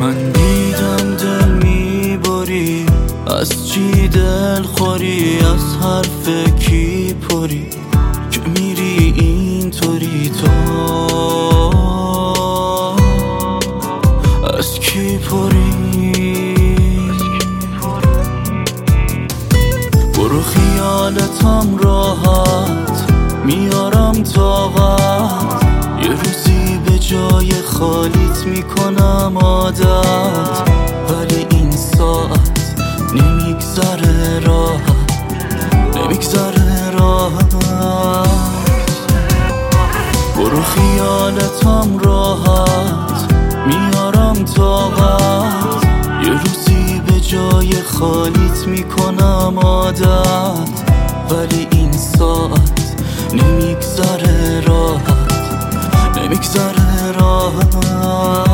من دیدم دل میبری، از چی دل خوری، از حرف کی پری که میری اینطوری؟ تو از کی پری؟ برو خیالتم راحت، میارم طاقت، یه روزی به جای خالیت میکنم عادت، ولی این ساعت نمیگذره راحت، نمیگذره راحت. برو خیالتم راحت، میارم طاقت، یه روزی به جای خالیت میکنم عادت، ولی این ساعت نمیگذره راحت، نمیگذره راحت.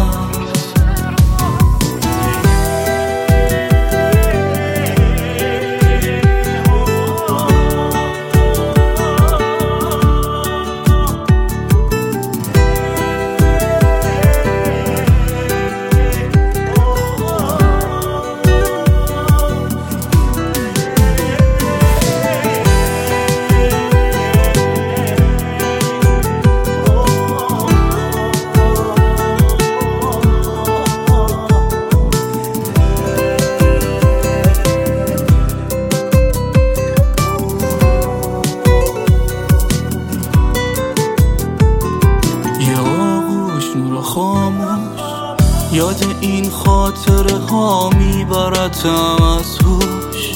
خاموش یاد این خاطره ها میبرتم از هوش،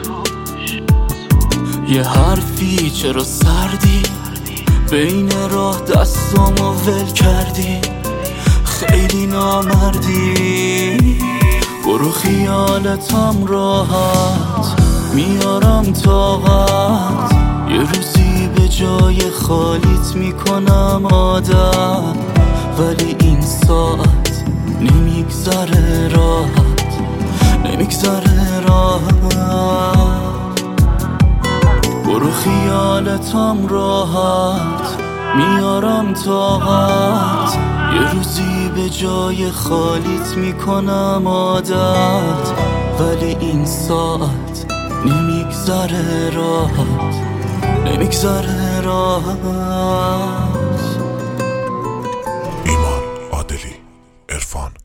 یه حرفی چرا سردی بین راه دستامو ول کردی، خیلی نامردی. برو خیالتم راحت، میارم طاقت، یه روزی به جای خالیت میکنم عادت، ولی این ساعت نمیگذره راحت، نمیگذره راحت. برو خیالتم راحت، میارم طاقت، یه روزی به جای خالیت میکنم عادت، ولی این ساعت نمیگذره راحت، نمیگذره راحت. ایمان عادلی، عرفان